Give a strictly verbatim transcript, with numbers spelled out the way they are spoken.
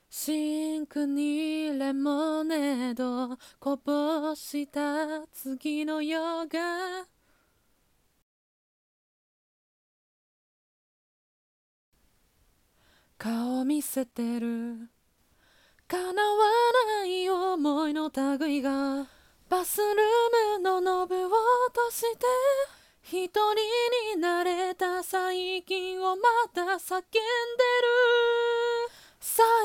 シンクにレモネードこぼした次の夜が顔見せてる叶わない思いの類がバスルームのノブを落として一人になれた最近をまた叫んでる。さ